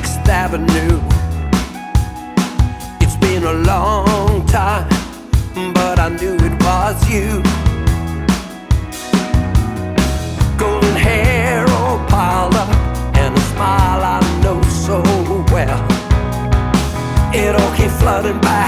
6th Avenue. It's been a long time, but I knew it was you. Golden hair all piled up, and a smile I know so well. It all came flooding back